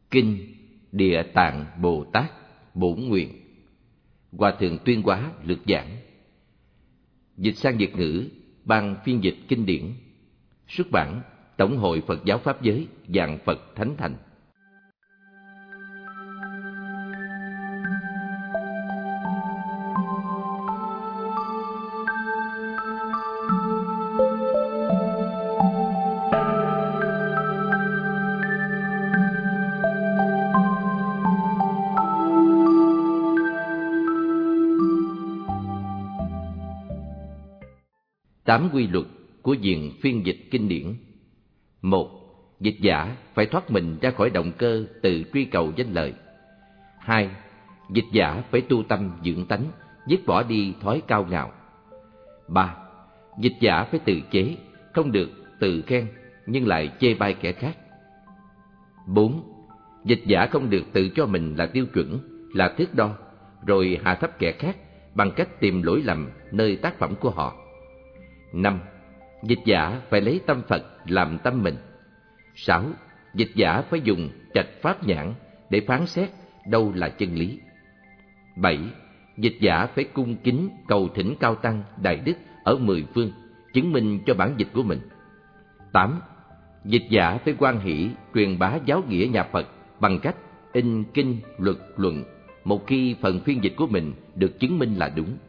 Kinh Địa Tạng Bồ Tát Bổn Nguyện, Hòa thượng Tuyên Hóa lược giảng. Dịch sang Việt ngữ, Ban phiên dịch kinh điển. Xuất bản Tổng hội Phật giáo Pháp giới, Vạn Phật Thánh Thành. Tám quy luật của viện phiên dịch kinh điển. 1. Dịch giả phải thoát mình ra khỏi động cơ từ truy cầu danh lợi. 2. Dịch giả phải tu tâm dưỡng tánh, dứt bỏ đi thói cao ngạo. 3. Dịch giả phải tự chế, không được tự khen nhưng lại chê bai kẻ khác. 4. Dịch giả không được tự cho mình là tiêu chuẩn, là thước đo, rồi hạ thấp kẻ khác bằng cách tìm lỗi lầm nơi tác phẩm của họ. 5. Dịch giả phải lấy tâm Phật làm tâm mình. 6. Dịch giả phải dùng trạch pháp nhãn để phán xét đâu là chân lý. 7. Dịch giả phải cung kính cầu thỉnh cao tăng đại đức ở 10 phương, chứng minh cho bản dịch của mình. 8. Dịch giả phải hoan hỷ truyền bá giáo nghĩa nhà Phật bằng cách in kinh luật luận, một khi phần phiên dịch của mình được chứng minh là đúng.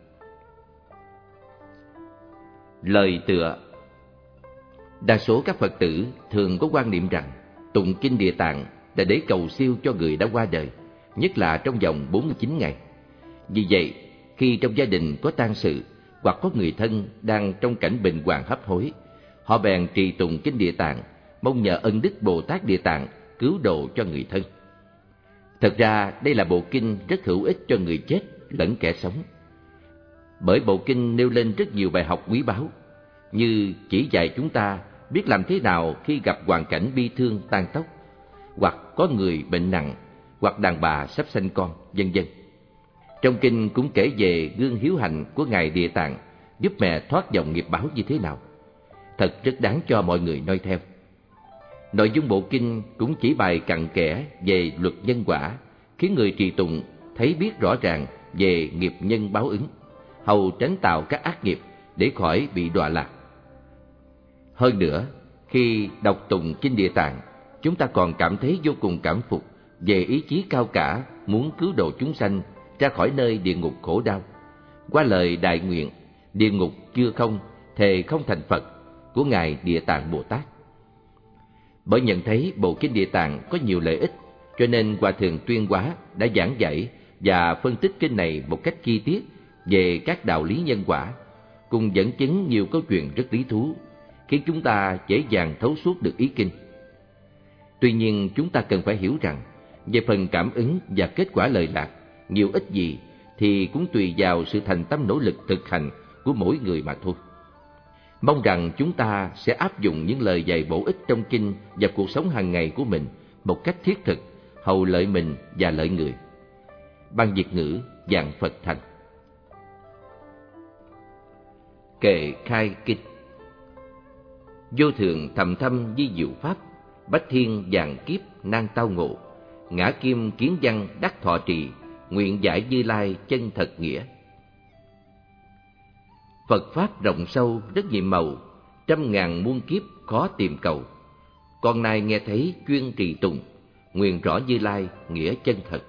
Lời tựa. Đa số các Phật tử thường có quan niệm rằng tụng kinh Địa Tạng là để cầu siêu cho người đã qua đời, nhất là trong vòng 49 ngày. Vì vậy, khi trong gia đình có tang sự hoặc có người thân đang trong cảnh bệnh hoạn hấp hối, họ bèn trì tụng kinh Địa Tạng, mong nhờ ân đức Bồ Tát Địa Tạng cứu độ cho người thân. Thật ra đây là bộ kinh rất hữu ích cho người chết lẫn kẻ sống. Bởi bộ kinh nêu lên rất nhiều bài học quý báu, như chỉ dạy chúng ta biết làm thế nào khi gặp hoàn cảnh bi thương tang tóc, hoặc có người bệnh nặng, hoặc đàn bà sắp sanh con, vân vân. Trong kinh cũng kể về gương hiếu hạnh của Ngài Địa Tạng giúp mẹ thoát dòng nghiệp báo như thế nào. Thật rất đáng cho mọi người noi theo. Nội dung bộ kinh cũng chỉ bài cặn kẽ về luật nhân quả, khiến người trì tụng thấy biết rõ ràng về nghiệp nhân báo ứng, hầu tránh tạo các ác nghiệp để khỏi bị đọa lạc. Hơn nữa, khi đọc tụng kinh Địa Tạng, chúng ta còn cảm thấy vô cùng cảm phục về ý chí cao cả muốn cứu độ chúng sanh ra khỏi nơi địa ngục khổ đau, qua lời đại nguyện địa ngục chưa không, thề không thành Phật của Ngài Địa Tạng Bồ Tát. Bởi nhận thấy bộ kinh Địa Tạng có nhiều lợi ích, cho nên Hòa thượng Tuyên Hóa đã giảng dạy và phân tích kinh này một cách chi tiết về các đạo lý nhân quả, cùng dẫn chứng nhiều câu chuyện rất lý thú, khiến chúng ta dễ dàng thấu suốt được ý kinh. Tuy nhiên, chúng ta cần phải hiểu rằng, về phần cảm ứng và kết quả lời lạc, nhiều ít gì thì cũng tùy vào sự thành tâm nỗ lực thực hành của mỗi người mà thôi. Mong rằng chúng ta sẽ áp dụng những lời dạy bổ ích trong kinh vào cuộc sống hàng ngày của mình một cách thiết thực, hầu lợi mình và lợi người. Ban Việt ngữ, Vạn Phật Thành. Kệ khai kinh. Vô thượng thầm thâm di diệu pháp, bách thiên vạn kiếp nan tao ngộ, ngã kim kiến văn đắc thọ trì, nguyện giải Như Lai chân thật nghĩa. Phật pháp rộng sâu rất nhiệm màu, trăm ngàn muôn kiếp khó tìm cầu. Con nay nghe thấy chuyên trì tụng, nguyện rõ Như Lai nghĩa chân thật.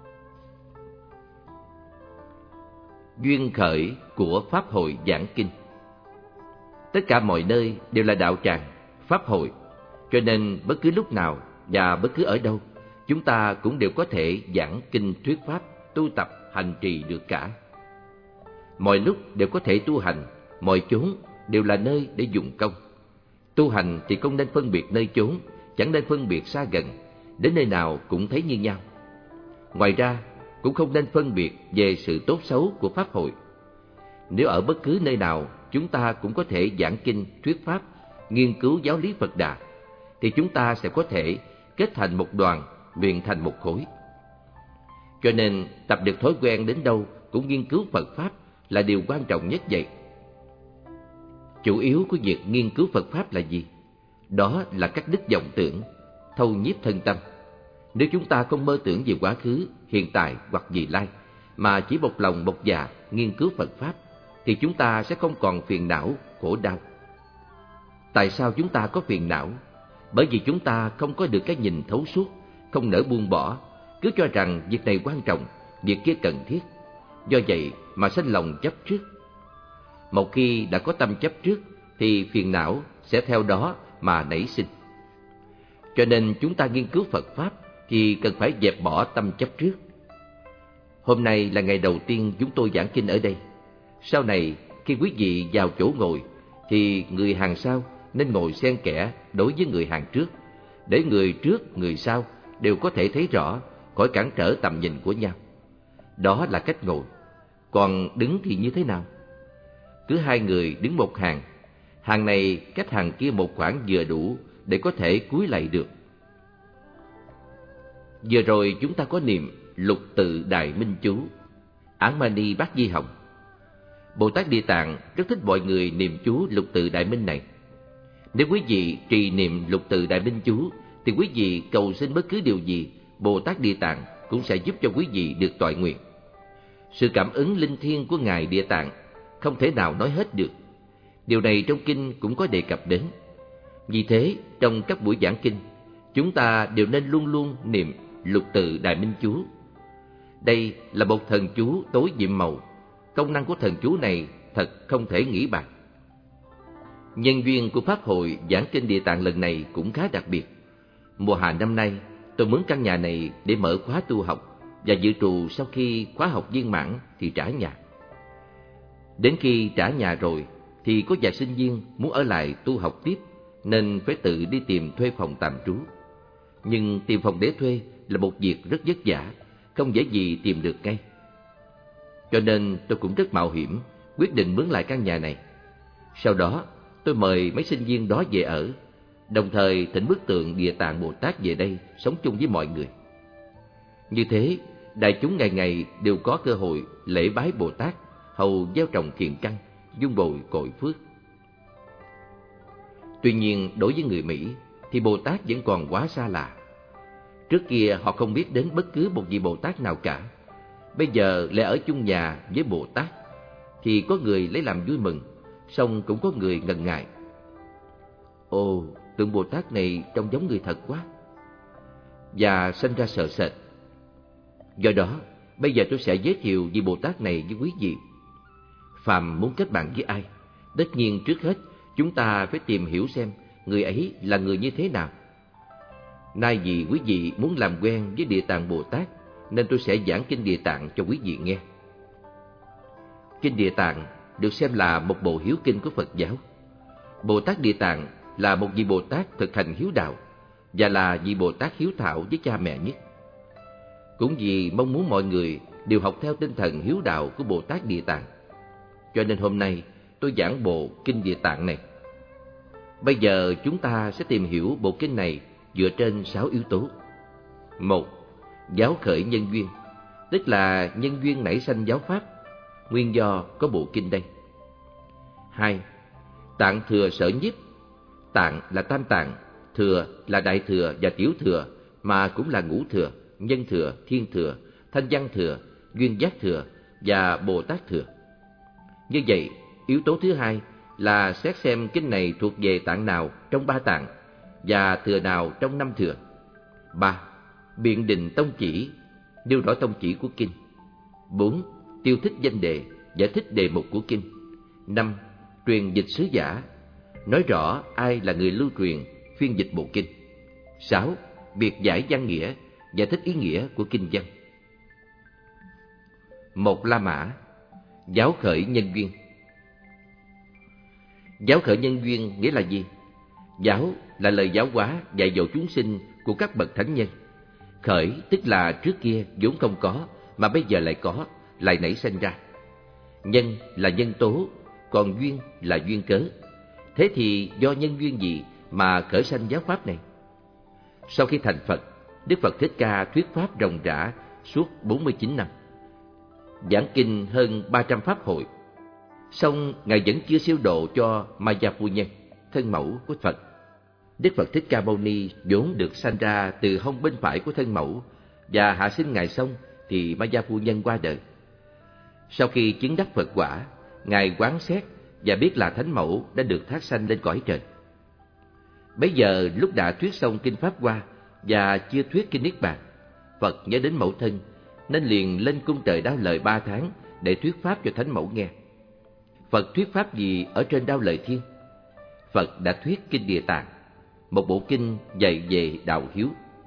Duyên khởi của Pháp hội giảng kinh. Tất cả mọi nơi đều là đạo tràng, pháp hội, cho nên bất cứ lúc nào và bất cứ ở đâu, chúng ta cũng đều có thể giảng kinh thuyết pháp, tu tập, hành trì được cả. Mọi lúc đều có thể tu hành, mọi chốn đều là nơi để dụng công. Tu hành thì không nên phân biệt nơi chốn, chẳng nên phân biệt xa gần, đến nơi nào cũng thấy như nhau. Ngoài ra, cũng không nên phân biệt về sự tốt xấu của pháp hội. Nếu ở bất cứ nơi nào chúng ta cũng có thể giảng kinh, thuyết pháp, nghiên cứu giáo lý Phật Đà, thì chúng ta sẽ có thể kết thành một đoàn, luyện thành một khối. Cho nên tập được thói quen đến đâu cũng nghiên cứu Phật pháp là điều quan trọng nhất vậy. Chủ yếu của việc nghiên cứu Phật pháp là gì? Đó là các đức vọng tưởng, thâu nhiếp thân tâm. Nếu chúng ta không mơ tưởng về quá khứ, hiện tại hoặc vị lai, mà chỉ một lòng một dạ nghiên cứu Phật Pháp, thì chúng ta sẽ không còn phiền não, khổ đau. Tại sao chúng ta có phiền não? Bởi vì chúng ta không có được cái nhìn thấu suốt, không nỡ buông bỏ, cứ cho rằng việc này quan trọng, việc kia cần thiết. Do vậy mà sanh lòng chấp trước. Một khi đã có tâm chấp trước, thì phiền não sẽ theo đó mà nảy sinh. Cho nên chúng ta nghiên cứu Phật Pháp thì cần phải dẹp bỏ tâm chấp trước. Hôm nay là ngày đầu tiên chúng tôi giảng kinh ở đây. Sau này, khi quý vị vào chỗ ngồi, thì người hàng sau nên ngồi xen kẽ đối với người hàng trước, để người trước, người sau đều có thể thấy rõ, khỏi cản trở tầm nhìn của nhau. Đó là cách ngồi. Còn đứng thì như thế nào? Cứ hai người đứng một hàng, hàng này cách hàng kia một khoảng vừa đủ để có thể cúi lạy được. Vừa rồi chúng ta có niệm Lục Tự Đại Minh Chú, Án Mani Bát Di Hồng. Bồ Tát Địa Tạng rất thích mọi người niệm chú Lục Tự Đại Minh này. Nếu quý vị trì niệm Lục Tự Đại Minh Chú, thì quý vị cầu xin bất cứ điều gì, Bồ Tát Địa Tạng cũng sẽ giúp cho quý vị được toại nguyện. Sự cảm ứng linh thiêng của Ngài Địa Tạng không thể nào nói hết được. Điều này trong kinh cũng có đề cập đến. Vì thế, trong các buổi giảng kinh, chúng ta đều nên luôn luôn niệm Lục Tự Đại Minh Chú. Đây là một thần chú tối nhiệm màu. Công năng của thần chú này thật không thể nghĩ bàn. Nhân duyên của Pháp hội giảng kinh Địa Tạng lần này cũng khá đặc biệt. Mùa hạ năm nay, tôi mướn căn nhà này để mở khóa tu học, và dự trù sau khi khóa học viên mãn thì trả nhà. Đến khi trả nhà rồi, thì có vài sinh viên muốn ở lại tu học tiếp, nên phải tự đi tìm thuê phòng tạm trú. Nhưng tìm phòng để thuê là một việc rất vất vả, không dễ gì tìm được ngay. Cho nên tôi cũng rất mạo hiểm, quyết định mướn lại căn nhà này. Sau đó, tôi mời mấy sinh viên đó về ở, đồng thời thỉnh bức tượng Địa Tạng Bồ Tát về đây sống chung với mọi người. Như thế, đại chúng ngày ngày đều có cơ hội lễ bái Bồ Tát, hầu gieo trồng thiện căn, dung bồi cội phước. Tuy nhiên, đối với người Mỹ thì Bồ Tát vẫn còn quá xa lạ. Trước kia họ không biết đến bất cứ một vị Bồ Tát nào cả. Bây giờ lại ở chung nhà với Bồ Tát, thì có người lấy làm vui mừng, song cũng có người ngần ngại. Ồ, tượng Bồ Tát này trông giống người thật quá, và sinh ra sợ sệt. Do đó, bây giờ tôi sẽ giới thiệu vị Bồ Tát này với quý vị. Phàm muốn kết bạn với ai, tất nhiên trước hết chúng ta phải tìm hiểu xem người ấy là người như thế nào. Nay vì quý vị muốn làm quen với Địa Tạng Bồ Tát, nên tôi sẽ giảng kinh Địa Tạng cho quý vị nghe. Kinh Địa Tạng được xem là một bộ hiếu kinh của Phật giáo. Bồ Tát Địa Tạng là một vị Bồ Tát thực hành hiếu đạo, và là vị Bồ Tát hiếu thảo với cha mẹ nhất. Cũng vì mong muốn mọi người đều học theo tinh thần hiếu đạo của Bồ Tát Địa Tạng, cho nên hôm nay tôi giảng bộ kinh Địa Tạng này. Bây giờ chúng ta sẽ tìm hiểu bộ kinh này dựa trên 6 yếu tố. 1. Giáo khởi nhân duyên, tức là nhân duyên nảy sanh giáo pháp, nguyên do có bộ kinh đây. 2. Tạng thừa sở nhiếp, tạng là tam tạng, thừa là đại thừa và tiểu thừa, mà cũng là ngũ thừa, nhân thừa, thiên thừa, thanh văn thừa, duyên giác thừa và Bồ Tát thừa. Như vậy, yếu tố thứ hai là xét xem kinh này thuộc về tạng nào trong 3 tạng và thừa nào trong 5 thừa. 3. Biện định tông chỉ, nêu rõ tông chỉ của kinh. 4. Tiêu thích danh đề, giải thích đề mục của kinh. 5. Truyền dịch sứ giả, nói rõ ai là người lưu truyền, phiên dịch bộ kinh. 6. Biệt giải văn nghĩa, giải thích ý nghĩa của kinh văn. 1. La Mã, giáo khởi nhân duyên. Giáo khởi nhân duyên nghĩa là gì? Giáo là lời giáo hóa dạy dỗ chúng sinh của các bậc thánh nhân. Khởi tức là trước kia vốn không có, mà bây giờ lại có, lại nảy sinh ra. Nhân là nhân tố, còn duyên là duyên cớ. Thế thì do nhân duyên gì mà khởi sanh giáo pháp này? Sau khi thành Phật, Đức Phật Thích Ca thuyết pháp ròng rã suốt 49 năm, giảng kinh hơn 300 pháp hội. Song Ngài vẫn chưa siêu độ cho Maya Phu Nhân, thân mẫu của Phật. Đức Phật Thích Ca Mâu Ni vốn được sanh ra từ hông bên phải của thân mẫu, và hạ sinh Ngài xong thì Ma Gia Phu Nhân qua đời. Sau khi chứng đắc Phật quả, Ngài quán xét và biết là Thánh Mẫu đã được thác sanh lên cõi trời. Bấy giờ lúc đã thuyết xong kinh Pháp Hoa và chưa thuyết kinh Niết Bàn, Phật nhớ đến mẫu thân nên liền lên cung trời Đao Lợi 3 tháng để thuyết pháp cho Thánh Mẫu nghe. Phật thuyết pháp gì ở trên Đao Lợi Thiên? Phật đã thuyết kinh Địa Tạng, một bộ kinh dạy về đạo hiếu.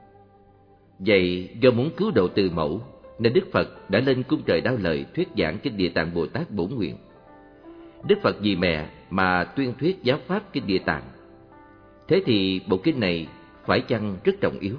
Vậy do muốn cứu độ từ mẫu nên Đức Phật đã lên cung trời Đao Lợi thuyết giảng kinh Địa Tạng Bồ Tát Bổn Nguyện. Đức Phật vì mẹ mà tuyên thuyết giáo pháp kinh Địa Tạng. Thế thì bộ kinh này phải chăng rất trọng yếu?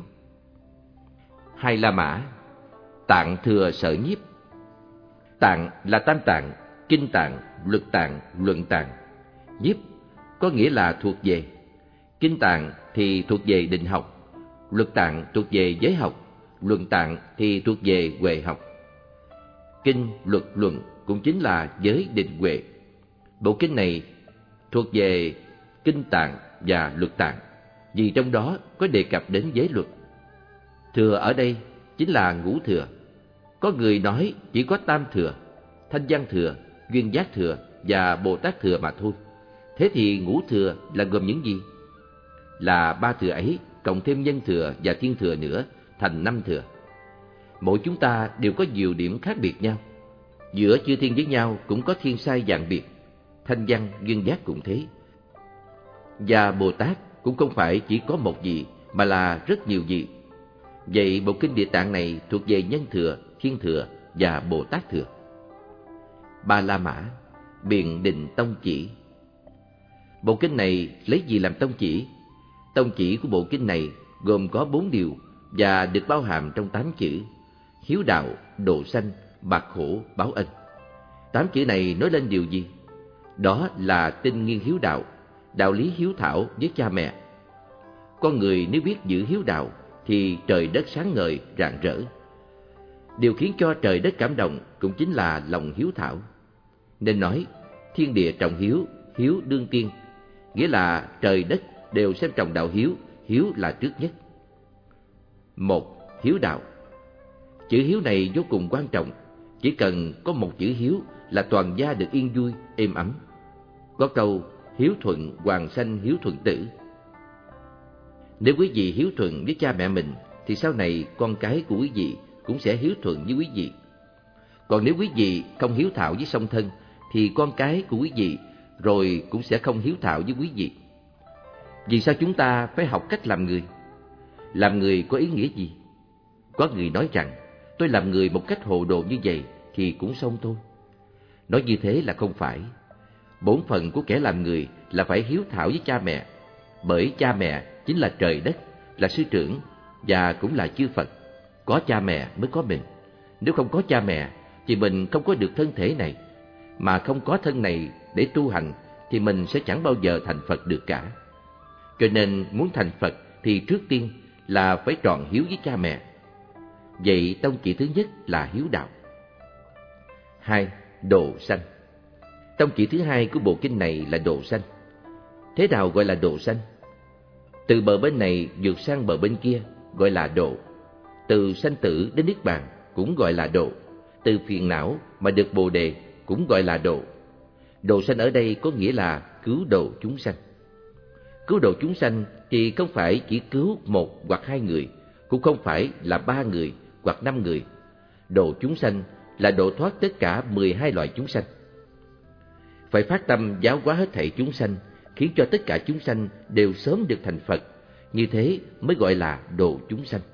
Hai La Mã, Tạng Thừa Sở Nhiếp. Tạng là tam tạng, kinh tạng, luật tạng, luận tạng. Nhiếp có nghĩa là thuộc về. Kinh tạng thì thuộc về định học, luật tạng thuộc về giới học, luận tạng thì thuộc về huệ học. Kinh, luật, luận cũng chính là giới định huệ. Bộ kinh này thuộc về kinh tạng và luật tạng, vì trong đó có đề cập đến giới luật. Thừa ở đây chính là ngũ thừa. Có người nói chỉ có tam thừa, thanh văn thừa, duyên giác thừa và Bồ Tát thừa mà thôi. Thế thì ngũ thừa là gồm những gì? Là 3 thừa ấy cộng thêm nhân thừa và thiên thừa nữa thành 5 thừa. Mỗi chúng ta đều có nhiều điểm khác biệt nhau. Giữa chư thiên với nhau cũng có thiên sai dạng biệt. Thanh văn, duyên giác cũng thế. Và Bồ Tát cũng không phải chỉ có một vị mà là rất nhiều vị. Vậy bộ kinh Địa Tạng này thuộc về nhân thừa, thiên thừa và Bồ Tát thừa. Ba La Mã, biện định tông chỉ. Bộ kinh này lấy gì làm tông chỉ? Tông chỉ của bộ kinh này gồm có 4 điều và được bao hàm trong 8 chữ: hiếu đạo, độ sanh, bạc khổ, báo ân. 8 chữ này nói lên điều gì? Đó là tinh nghiên hiếu đạo, đạo lý hiếu thảo với cha mẹ. Con người nếu biết giữ hiếu đạo thì trời đất sáng ngời, rạng rỡ. Điều khiến cho trời đất cảm động cũng chính là lòng hiếu thảo. Nên nói thiên địa trọng hiếu, hiếu đương tiên, nghĩa là trời đất đều xem trọng đạo hiếu, hiếu là trước nhất. 1. Hiếu đạo. Chữ hiếu này vô cùng quan trọng. Chỉ cần có một chữ hiếu là toàn gia được yên vui, êm ấm. Có câu hiếu thuận hoàng sanh hiếu thuận tử. Nếu quý vị hiếu thuận với cha mẹ mình thì sau này con cái của quý vị cũng sẽ hiếu thuận với quý vị. Còn nếu quý vị không hiếu thảo với song thân thì con cái của quý vị rồi cũng sẽ không hiếu thảo với quý vị. Vì sao chúng ta phải học cách làm người? Làm người có ý nghĩa gì? Có người nói rằng tôi làm người một cách hồ đồ như vậy thì cũng xong thôi. Nói như thế là không phải. Bổn phận của kẻ làm người là phải hiếu thảo với cha mẹ, bởi cha mẹ chính là trời đất, là sư trưởng và cũng là chư Phật. Có cha mẹ mới có mình. Nếu không có cha mẹ thì mình không có được thân thể này, mà không có thân này để tu hành thì mình sẽ chẳng bao giờ thành Phật được cả. Cho nên muốn thành Phật thì trước tiên là phải tròn hiếu với cha mẹ. Vậy tông chỉ thứ nhất là hiếu đạo. 2. Độ sanh. Tông chỉ thứ hai của bộ kinh này là độ sanh. Thế nào gọi là độ sanh? Từ bờ bên này vượt sang bờ bên kia gọi là độ. Từ sanh tử đến niết bàn cũng gọi là độ. Từ phiền não mà được Bồ đề cũng gọi là độ. Độ sanh ở đây có nghĩa là cứu độ chúng sanh. Cứu độ chúng sanh thì không phải chỉ cứu 1 hoặc 2 người, cũng không phải là 3 người hoặc 5 người. Độ chúng sanh là độ thoát tất cả 12 loại chúng sanh. Phải phát tâm giáo hóa hết thảy chúng sanh, khiến cho tất cả chúng sanh đều sớm được thành Phật, như thế mới gọi là độ chúng sanh.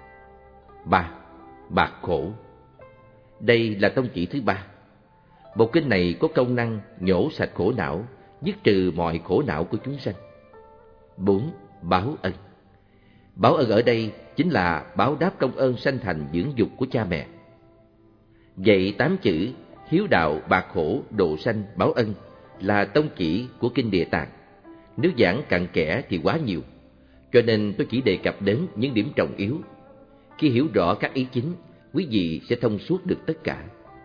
3. Bạc khổ. Đây là tông chỉ thứ 3. Bộ kinh này có công năng nhổ sạch khổ não, dứt trừ mọi khổ não của chúng sanh. 4. Báo ân. Báo ân ở đây chính là báo đáp công ơn sanh thành dưỡng dục của cha mẹ. Vậy 8 chữ hiếu đạo, bạc khổ, độ sanh, báo ân là tông chỉ của kinh Địa Tạng. Nếu giảng cặn kẽ thì quá nhiều, cho nên tôi chỉ đề cập đến những điểm trọng yếu. Khi hiểu rõ các ý chính, quý vị sẽ thông suốt được tất cả.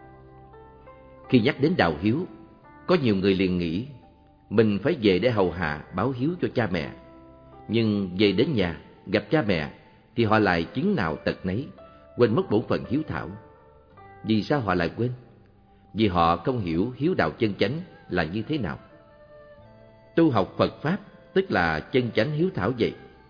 Khi nhắc đến đạo hiếu, có nhiều người liền nghĩ mình phải về để hầu hạ báo hiếu cho cha mẹ. Nhưng về đến nhà, gặp cha mẹ, thì họ lại chứng nào tật nấy, quên mất bổn phận hiếu thảo. Vì sao họ lại quên? Vì họ không hiểu hiếu đạo chân chánh là như thế nào. Tu học Phật Pháp tức là chân chánh hiếu thảo vậy.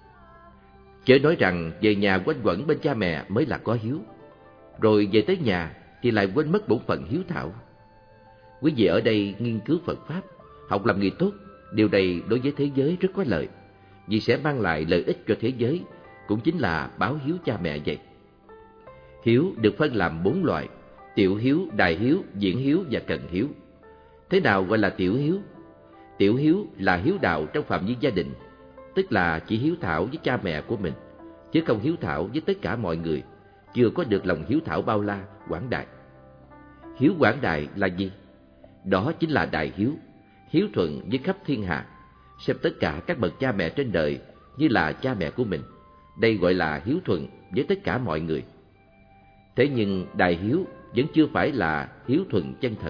Chớ nói rằng về nhà quanh quẩn bên cha mẹ mới là có hiếu, rồi về tới nhà thì lại quên mất bổn phận hiếu thảo. Quý vị ở đây nghiên cứu Phật Pháp, học làm người tốt, điều này đối với thế giới rất có lợi, vì sẽ mang lại lợi ích cho thế giới, cũng chính là báo hiếu cha mẹ vậy. Hiếu được phân làm 4 loại: tiểu hiếu, đại hiếu, diễn hiếu và cận hiếu. Thế nào gọi là tiểu hiếu? Tiểu hiếu là hiếu đạo trong phạm vi gia đình, tức là chỉ hiếu thảo với cha mẹ của mình, chứ không hiếu thảo với tất cả mọi người, chưa có được lòng hiếu thảo bao la, quảng đại. Hiếu quảng đại là gì? Đó chính là đại hiếu, hiếu thuận với khắp thiên hạ, xem tất cả các bậc cha mẹ trên đời như là cha mẹ của mình. Đây gọi là hiếu thuận với tất cả mọi người. Thế nhưng đại hiếu vẫn chưa phải là hiếu thuận chân thật.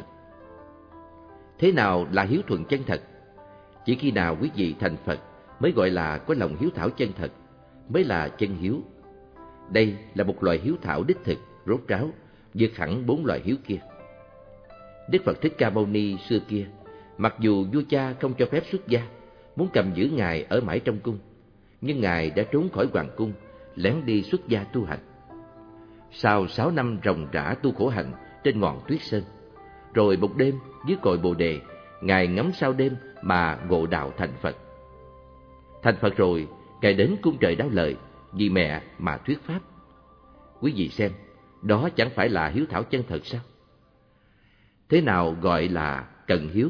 Thế nào là hiếu thuận chân thật? Chỉ khi nào quý vị thành Phật mới gọi là có lòng hiếu thảo chân thật, mới là chân hiếu. Đây là một loại hiếu thảo đích thực, rốt ráo, vượt hẳn 4 loại hiếu kia. Đức Phật Thích Ca Mâu Ni xưa kia, mặc dù vua cha không cho phép xuất gia, muốn cầm giữ Ngài ở mãi trong cung, nhưng Ngài đã trốn khỏi hoàng cung, lén đi xuất gia tu hành. Sau 6 năm ròng rã tu khổ hạnh trên ngọn tuyết sơn, rồi một đêm dưới cội Bồ Đề, Ngài ngắm sao đêm mà ngộ đạo thành Phật. Thành Phật rồi, Ngài đến cung trời Đáo Lợi, vì mẹ mà thuyết pháp. Quý vị xem, đó chẳng phải là hiếu thảo chân thật sao? Thế nào gọi là cận hiếu?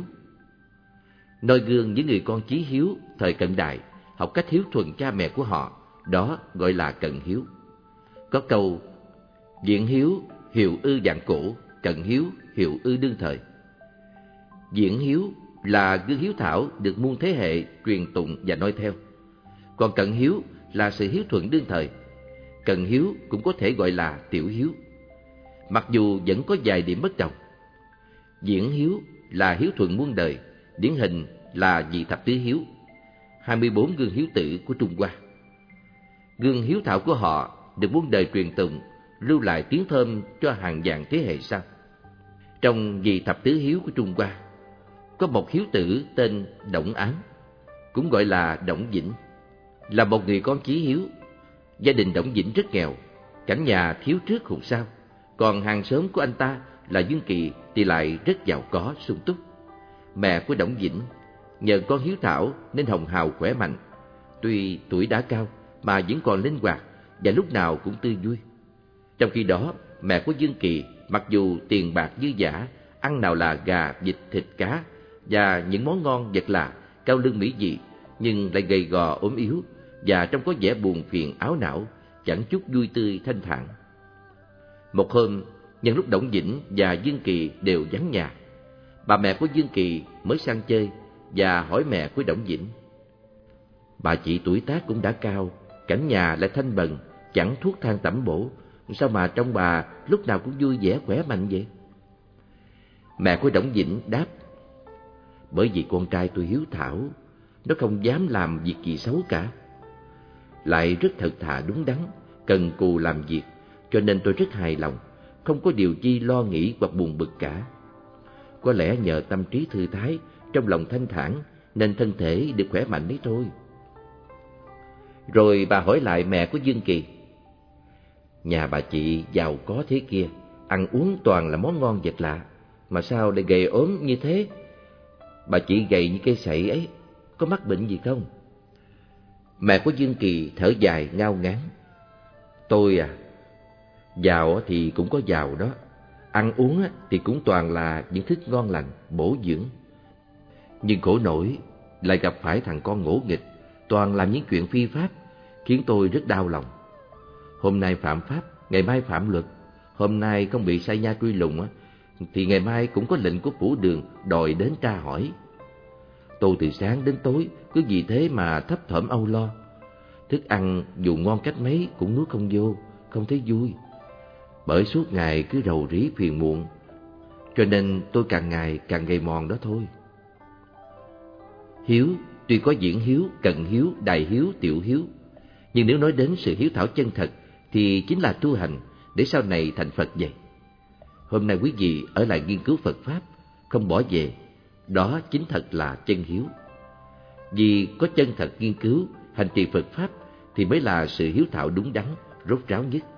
Noi gương những người con chí hiếu thời cận đại, học cách hiếu thuận cha mẹ của họ, đó gọi là cận hiếu. Có câu: diễn hiếu hiệu ư vạn cổ, cận hiếu hiệu ư đương thời. Diễn hiếu là gương hiếu thảo được muôn thế hệ truyền tụng và noi theo, còn cận hiếu là sự hiếu thuận đương thời. Cận hiếu cũng có thể gọi là tiểu hiếu, mặc dù vẫn có vài điểm bất đồng. Diễn hiếu là hiếu thuận muôn đời, điển hình là vị thập tứ hiếu, 24 gương hiếu tử của Trung Hoa. Gương hiếu thảo của họ được muôn đời truyền tụng, lưu lại tiếng thơm cho hàng vạn thế hệ sau. Trong vị thập tứ hiếu của Trung Hoa, có một hiếu tử tên Đổng Án, cũng gọi là Đổng Vĩnh, là một người con chí hiếu. Gia đình Đổng Vĩnh rất nghèo, cảnh nhà thiếu trước hụt sau, còn hàng xóm của anh ta là Dương Kỳ thì lại rất giàu có sung túc. Mẹ của Đổng Vĩnh nhờ con hiếu thảo nên hồng hào khỏe mạnh, tuy tuổi đã cao mà vẫn còn linh hoạt và lúc nào cũng tươi vui. Trong khi đó, mẹ của Dương Kỳ mặc dù tiền bạc dư dả, ăn nào là gà, vịt, thịt, cá và những món ngon vật lạ, cao lương mỹ vị, nhưng lại gầy gò ốm yếu và trông có vẻ buồn phiền áo não, chẳng chút vui tươi thanh thản. Một hôm, nhân lúc Đổng Vĩnh và Dương Kỳ đều vắng nhà, bà mẹ của Dương Kỳ mới sang chơi và hỏi mẹ của Đổng Vĩnh: "Bà chị tuổi tác cũng đã cao, cảnh nhà lại thanh bần, chẳng thuốc thang tẩm bổ, sao mà trông bà lúc nào cũng vui vẻ khỏe mạnh vậy?" Mẹ của Đổng Vĩnh đáp: "Bởi vì con trai tôi hiếu thảo, nó không dám làm việc gì xấu cả, lại rất thật thà đúng đắn, cần cù làm việc, cho nên tôi rất hài lòng, không có điều chi lo nghĩ hoặc buồn bực cả. Có lẽ nhờ tâm trí thư thái, trong lòng thanh thản, nên thân thể được khỏe mạnh đấy thôi." Rồi bà hỏi lại mẹ của Dương Kỳ: "Nhà bà chị giàu có thế kia, ăn uống toàn là món ngon vật lạ, mà sao lại gầy ốm như thế? Bà chị gầy như cây sậy ấy, có mắc bệnh gì không?" Mẹ của Dương Kỳ thở dài ngao ngán: "Tôi à, giàu thì cũng có giàu đó, ăn uống thì cũng toàn là những thức ngon lành, bổ dưỡng. Nhưng khổ nổi lại gặp phải thằng con ngỗ nghịch, toàn làm những chuyện phi pháp, khiến tôi rất đau lòng. Hôm nay phạm pháp, ngày mai phạm luật, hôm nay không bị sai nha truy lùng thì ngày mai cũng có lệnh của phủ đường đòi đến tra hỏi. Tôi từ sáng đến tối cứ vì thế mà thấp thỏm âu lo. Thức ăn dù ngon cách mấy cũng nuốt không vô, không thấy vui. Bởi suốt ngày cứ rầu rĩ phiền muộn, cho nên tôi càng ngày càng gầy mòn đó thôi." Hiếu Tuy có diễn hiếu, cận hiếu, đại hiếu, tiểu hiếu, nhưng nếu nói đến sự hiếu thảo chân thật thì chính là tu hành để sau này thành Phật vậy. Hôm nay quý vị ở lại nghiên cứu Phật Pháp, không bỏ về, đó chính thật là chân hiếu. Vì có chân thật nghiên cứu, hành trì Phật Pháp thì mới là sự hiếu thảo đúng đắn, rốt ráo nhất.